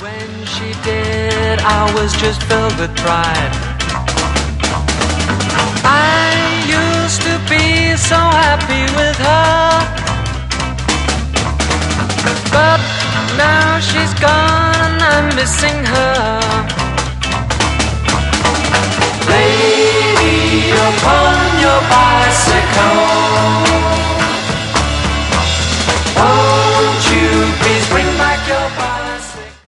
When she did, I was just filled with pride. I used to be so happy with her, but now she's gone and I'm missing her.